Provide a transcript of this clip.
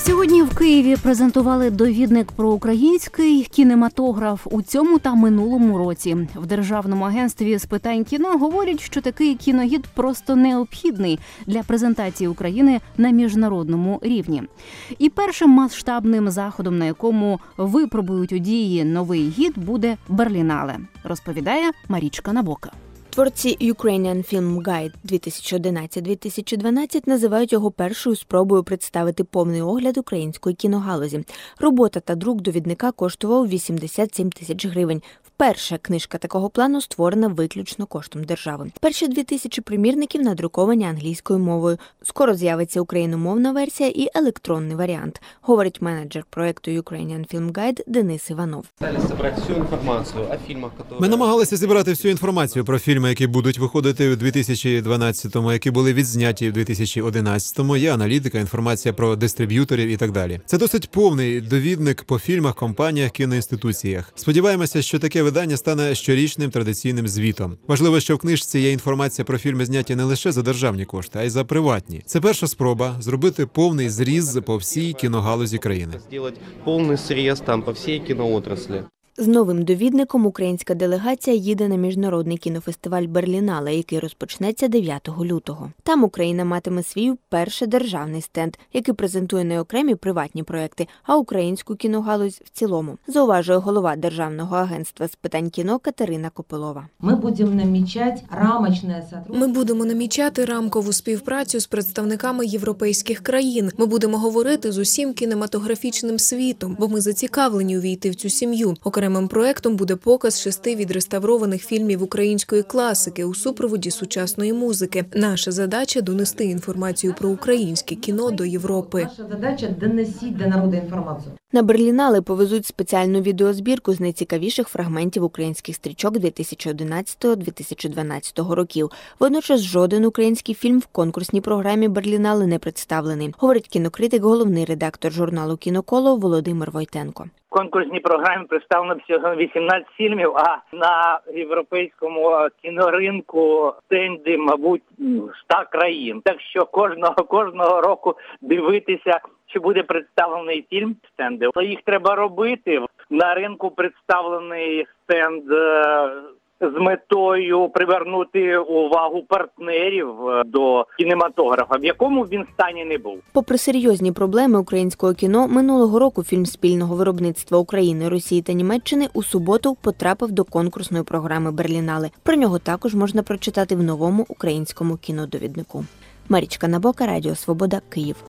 Сьогодні в Києві презентували довідник про український кінематограф у цьому та минулому році. В Державному агентстві з питань кіно говорять, що такий кіногід просто необхідний для презентації України на міжнародному рівні. І першим масштабним заходом, на якому випробують у дії новий гід, буде Берлінале, розповідає Марічка Набока. Творці Ukrainian Film Guide 2011-2012 називають його першою спробою представити повний огляд української кіногалузі. Робота та друк довідника коштував 87 тисяч гривень. Вперше книжка такого плану створена виключно коштом держави. Перші 2000 примірників надруковані англійською мовою. Скоро з'явиться україномовна версія і електронний варіант, говорить менеджер проєкту Ukrainian Film Guide Денис Іванов. Ми намагалися зібрати всю інформацію про фільми, які будуть виходити у 2012-му, які були відзняті в 2011-му. Є аналітика, інформація про дистриб'юторів і так далі. Це досить повний довідник по фільмах, компаніях, кіноінституціях. Сподіваємося, що таке видання стане щорічним традиційним звітом. Важливо, що в книжці є інформація про фільми, зняті не лише за державні кошти, а й за приватні. Це перша спроба зробити повний зріз по всій кіногалузі країни. Зробити повний зріз по всій кіноотраслі. З новим довідником українська делегація їде на міжнародний кінофестиваль «Берлінале», який розпочнеться 9 лютого. Там Україна матиме свій перший державний стенд, який презентує не окремі приватні проекти, а українську кіногалузь в цілому, зауважує голова Державного агентства з питань кіно Катерина Копилова. Ми будемо намічати рамкову співпрацю з представниками європейських країн. Ми будемо говорити з усім кінематографічним світом, бо ми зацікавлені увійти в цю сім'ю. Окремим проектом буде показ 6 відреставрованих фільмів української класики у супроводі сучасної музики. Наша задача – донести інформацію про українське кіно до Європи. Наша задача – доносити до народу інформацію. На Берлінале повезуть спеціальну відеозбірку з найцікавіших фрагментів українських стрічок 2011-2012 років. Водночас жоден український фільм в конкурсній програмі Берлінале не представлений, говорить кінокритик, головний редактор журналу «Кіноколо» Володимир Войтенко. В конкурсній програмі представлено всього 18 фільмів, а на європейському кіноринку стенди, мабуть, 100 країн. Так що кожного року дивитися, чи буде представлений фільм стенди. Їх треба робити. На ринку представлений стенд з метою привернути увагу партнерів до кінематографа, в якому він стані не був. Попри серйозні проблеми українського кіно, минулого року фільм спільного виробництва України, Росії та Німеччини у суботу потрапив до конкурсної програми Берлінале. Про нього також можна прочитати в новому українському кінодовіднику. Марічка Набока, Радіо Свобода, Київ.